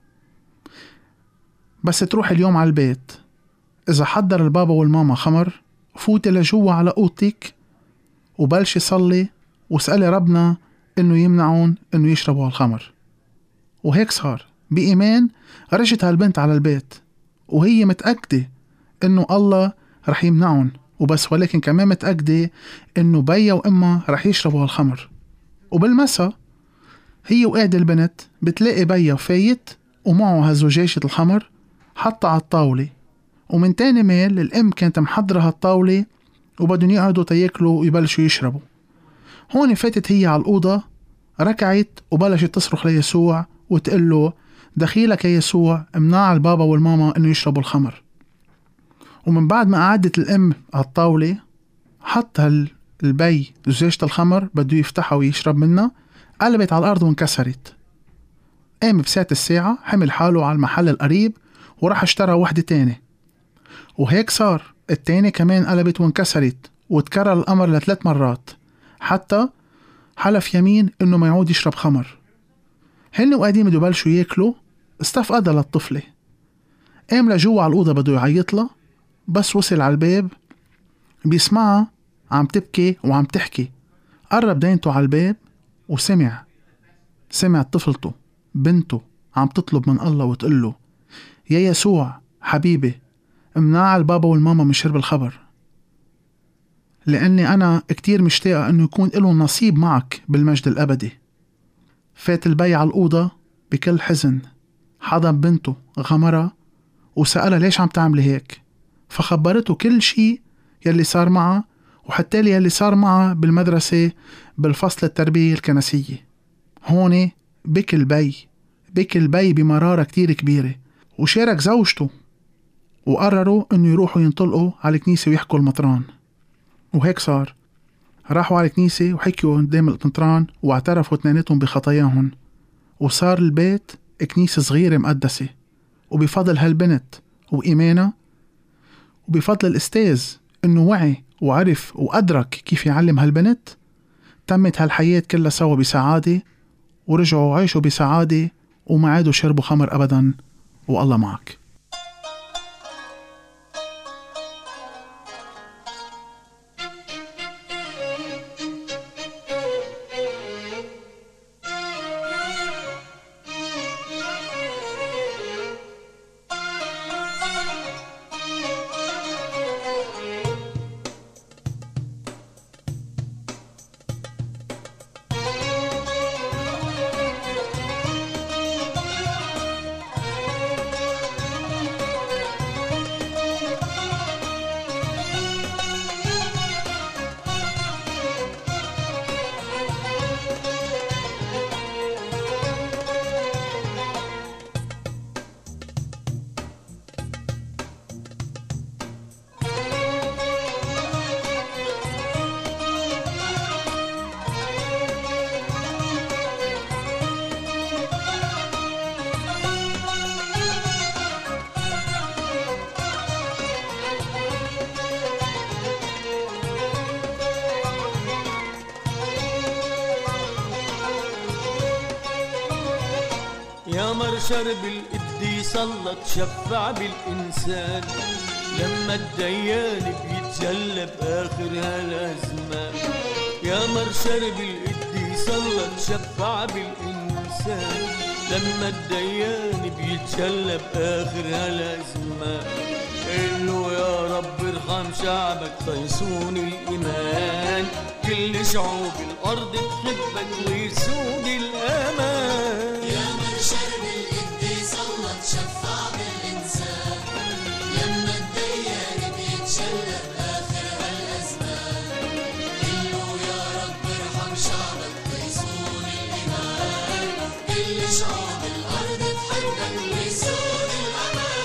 بس تروح اليوم على البيت، إذا حضر البابا والماما خمر فوتي لجوا على أوضتك وبلشي صلي واسألي ربنا إنه يمنعون إنه يشربوا الخمر. وهيك صار. بإيمان رجت هالبنت على البيت وهي متأكدة إنه الله رح يمنعهم وبس، ولكن كمان متأكدة إنه بيا وإما رح يشربوا هالخمر. وبالمسا هي وقاعدة البنت بتلاقي بيا فايت ومعه هالزجاجة الخمر حطها على الطاولة، ومن تاني ميل الأم كانت محضرة هالطاولة وبدون يقعدوا تياكلوا ويبلشوا يشربوا. هون فاتت هي على الأوضة، ركعت وبلشت تصرخ ليسوع وتقول له دخيلك يا يسوع، امنع البابا والماما إنه يشربوا الخمر. ومن بعد ما قعدت الأم على الطاولة حط البي زجاجة الخمر بده يفتحها ويشرب منها، قلبت على الأرض وانكسرت. قام بساعة الساعة حمل حاله على المحل القريب وراح اشترى واحدة تاني، وهيك صار التاني كمان قلبت وانكسرت، وتكرر الأمر ل3 مرات حتى حلف يمين إنه ما يعود يشرب خمر. هن وقاعدين بده يبلشوا ياكلوا استفقد للطفلة، قام لجوا على الأوضة بده يعيطلها، بس وصل على الباب بيسمعها عم تبكي وعم تحكي. قرب دينته على الباب وسمع طفلته بنته عم تطلب من الله وتقول له يا يسوع حبيبي، امنع البابا والماما من شرب الخمر، لأني أنا كتير مشتاقة أنه يكون له نصيب معك بالمجد الأبدي. فات البي على الأوضة بكل حزن، حضن بنته غمرها وسألها ليش عم تعملي هيك، فخبرته كل شي يلي صار معها، وحتى لي يلي صار معها بالمدرسة بالفصل التربية الكنسية. هون بكي البي بمرارة كتير كبيرة، وشارك زوجته وقرروا انه يروحوا ينطلقوا على الكنيسة ويحكوا المطران. وهيك صار، راحوا على الكنيسة وحكيوا قدام المطران واعترفوا اثنيناتهم بخطاياهم، وصار البيت كنيسة صغيرة مقدسة. وبفضل هالبنت وإيمانها وبفضل الأستاذ انه وعي وعرف وأدرك كيف يعلم هالبنت، تمت هالحياة كلها سوا بسعادة، ورجعوا عيشوا بسعادة وما عادوا شربوا خمر أبدا، والله معك. يا مرشر بالقديس الله تشفع بالإنسان، لما الديان بيتجلى بآخر هالأزمان. يا مرشر بالقديس الله تشفع بالإنسان، لما الديان بيتجلى بآخر هالأزمان. قله يا رب ارحم شعبك طيسون الإيمان، كل شعوب الأرض تحبك ويسود الأمان. يا مرشر بالقديس الله تشفع بالإنسان، لما الديان بيتجلى بآخر هالأزمان. قله يا رب ارحم شعبك طيسون الإيمان، كل شعوب الأرض تحبك ويسود الأمان.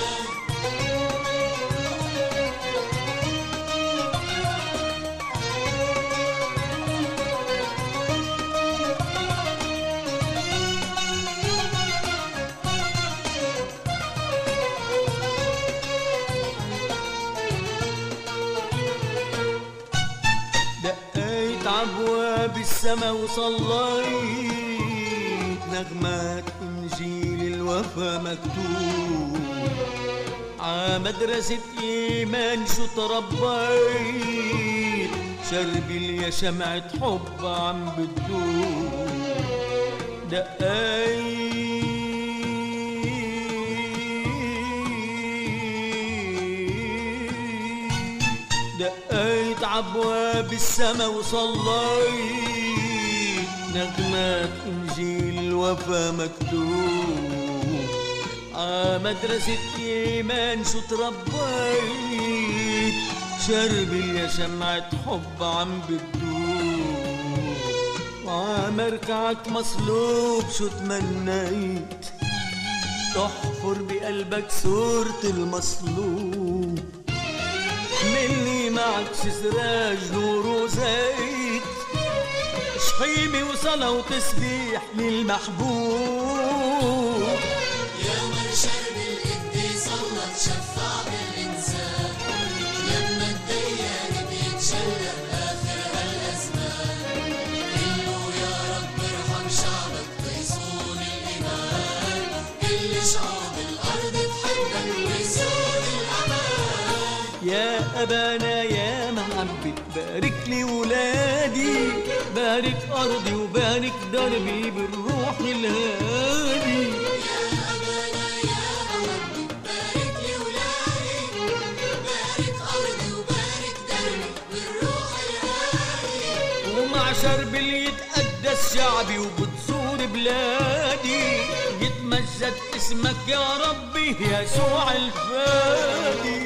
أبواب السما وصليت، نغمات إنجيل الوفا مكتوب، عمدرسة إيمان شو تربيت، شربي يا شمعة حب عم بتدوب. دقيت دقيت عبواب السما وصليت نغمات إنجيل وفا مكتوب مدرسة إيمان شو تربيت شربي يا شمعة حب عم بتدوب مركعك مصلوب شو تمنيت تحفر بقلبك صورة المصلوب حملني معك شي سراج نور وزيت شحيمي وصلاة وتسبيح للمحبوب يا مرشد بالقديس الله تشفع بالإنسان لما الديان بيتشلى بآخر هالأزمان قله يا رب ارحم شعبك بيصون الإيمان كل شعوب الأرض تحبك ويصون الأمان يا أبانا يا محبة بارك لي ولادي بارك أرضي وبارك دربي بالروح الهادي يا أبانا يا محبة بارك لي ولادي بارك أرضي وبارك دربي بالروح الهادي ومع شرب اللي يتقدس شعبي وبتصور بلادي يتمجد اسمك يا ربي يسوع الفادي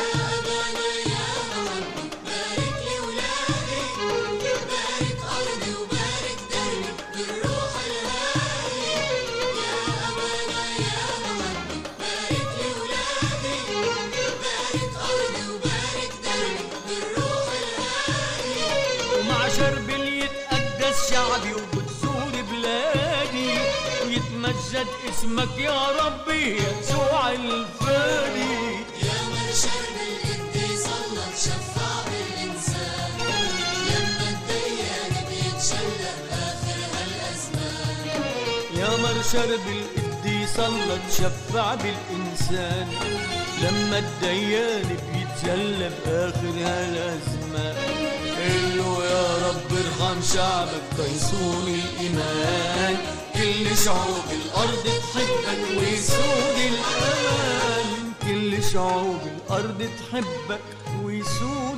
شرب اللي يتقدس شعبي وبتزور بلادي ويتمجد اسمك يا ربي يسوع الفادي يا مرشد بالقديس الله تشفع بالإنسان لما الديان بيتشلى بآخر هالأزمان يا مرشد بالقديس الله تشفع بالإنسان لما الديان بيتجلى بآخر هالأزمان قله يا رب ارحم شعبك تيصون الإيمان كل شعوب الأرض تحبك ويسود الأمان كل شعوب الأرض تحبك ويسود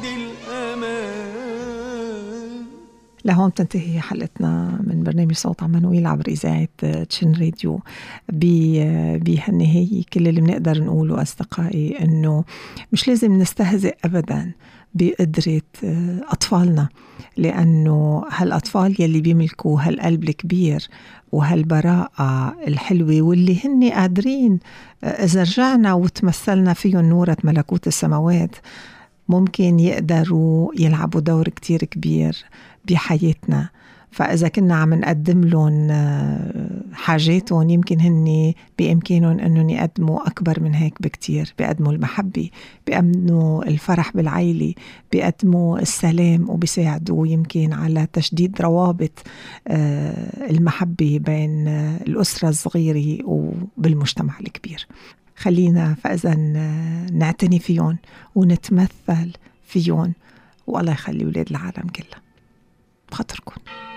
الأمان. لهون تنتهي حلقتنا من برنامج صوت عمانوئيل عبر إذاعة تشن راديو. بهالنهاية كل اللي بنقدر نقوله أصدقائي إنه مش لازم نستهزئ أبداً بقدرة أطفالنا، لأنه هالأطفال يلي بيملكوا هالقلب الكبير وهالبراءة الحلوة واللي هن قادرين إذا رجعنا وتمثلنا فيهم نورة ملكوت السماوات ممكن يقدروا يلعبوا دور كتير كبير بحياتنا. فإذا كنا عم نقدم لهم حاجاتهم يمكن هن بإمكانهم أنهم يقدموا أكبر من هيك بكتير، بيقدموا المحبة، بيقدموا الفرح بالعائلة، بيقدموا السلام، وبيساعدوا يمكن على تشديد روابط المحبة بين الأسرة الصغيرة وبالمجتمع الكبير. خلينا فإذا نعتني فيهم ونتمثل فيهم، والله يخلي ولاد العالم كلها بخاطركم.